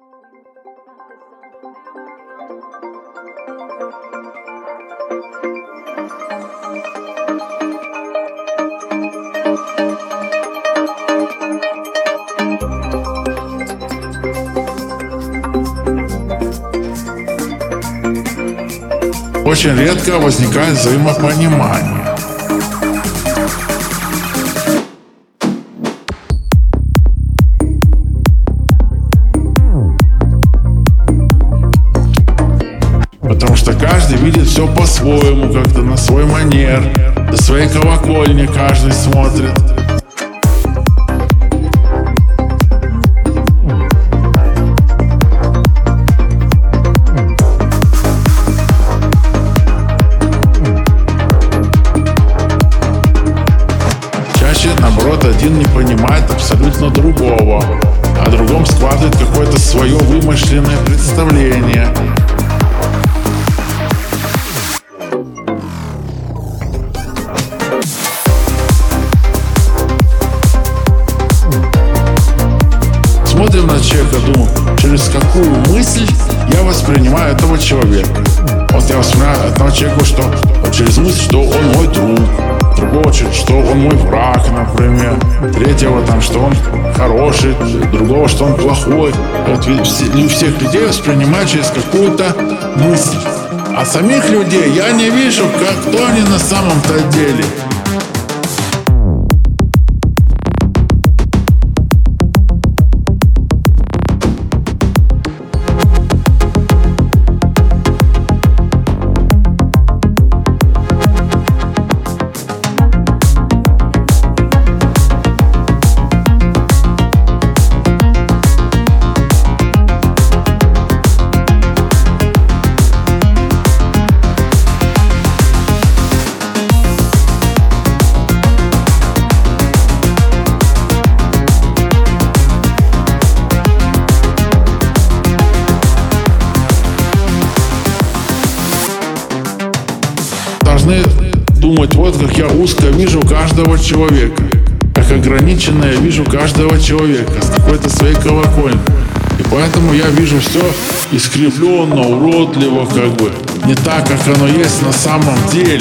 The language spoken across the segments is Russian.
Очень редко возникает взаимопонимание. Потому что каждый видит все по-своему, как-то на свой манер. До своей колокольни каждый смотрит. Наоборот, один не понимает абсолютно другого, а другом складывает какое-то свое вымышленное представление. Смотрим на человека, думаю, через какую мысль я воспринимаю этого человека. Вот я воспринимаю этого человека, что через мысль, что он мой друг. Другого, что он мой враг, например. Третьего, что он хороший. Другого, что он плохой. Вот у всех людей воспринимаю через какую-то мысль. А самих людей я не вижу, кто они на самом-то деле. Должны думать, вот как я узко вижу каждого человека, как ограниченно я вижу каждого человека с какой-то своей колокольни. И поэтому я вижу все искривленно, уродливо, не так, как оно есть на самом деле.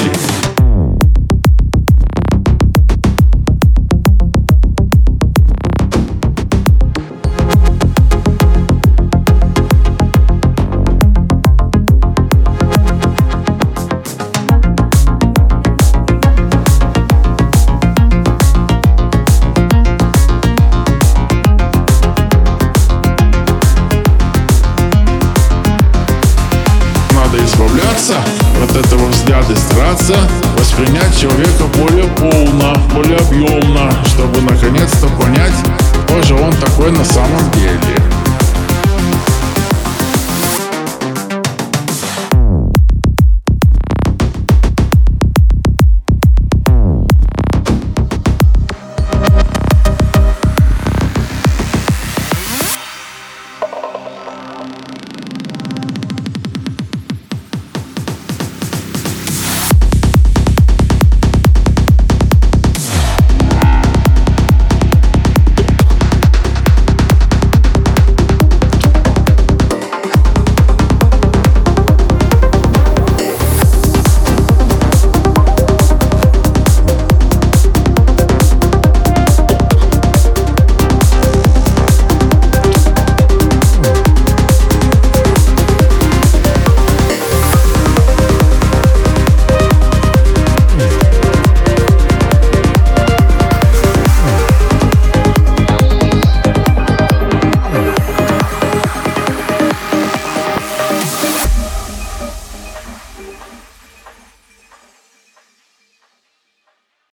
Избавляться от этого взгляда и стараться воспринять человека более полно, более объемно, чтобы наконец-то понять, кто же он такой на самом деле.